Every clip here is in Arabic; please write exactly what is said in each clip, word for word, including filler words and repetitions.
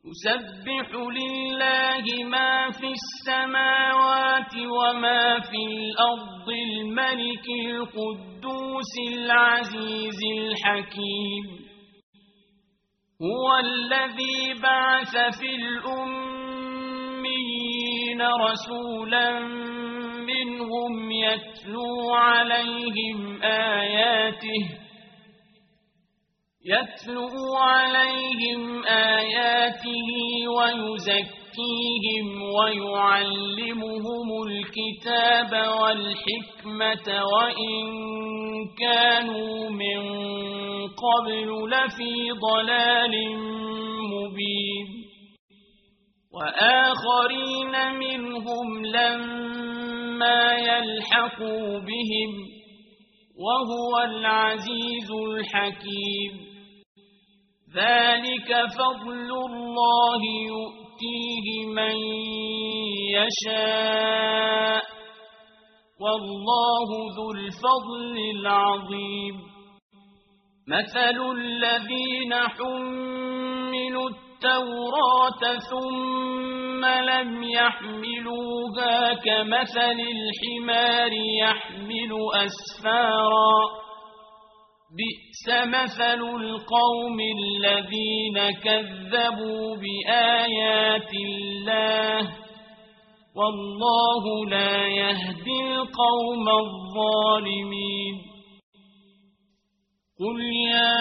يسبح لله ما في السماوات وما في الأرض الملك القدوس العزيز الحكيم هو الذي بعث في الأميين رسولا منهم يتلو عليهم آياته يتلو عليهم آياته ويزكيهم ويعلمهم الكتاب والحكمة وإن كانوا من قبل لفي ضلال مبين وآخرين منهم لما يلحقوا بهم وهو العزيز الحكيم ذلك فضل الله يؤتيه من يشاء والله ذو الفضل العظيم مثل الذين حملوا التوراة ثم لم يحملوها كمثل الحمار يحمل أسفارا بئس مثل القوم الذين كذبوا بآيات الله والله لا يهدي القوم الظالمين قل يا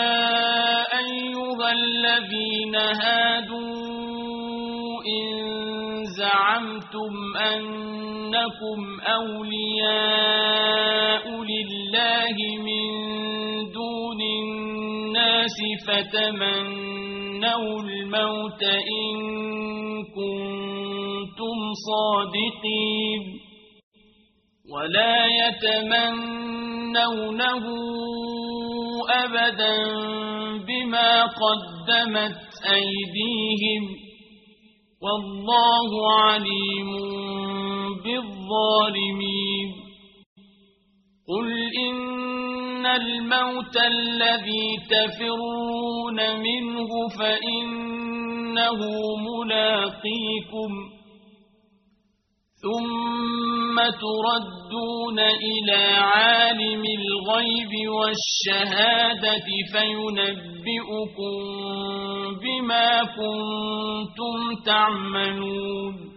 أيها الذين هادوا إن زعمتم أنكم أولياء لله من دون الناس فتمنوا الموت إن كنتم صادقين ولا يتمنونه أبدا بما قدمت أيديهم والله عليم بالظالمين قل إن الموت الذي تفرون منه فإنه ملاقيكم ثم تردون إلى عالم الغيب والشهادة فينبئكم بما كنتم تعملون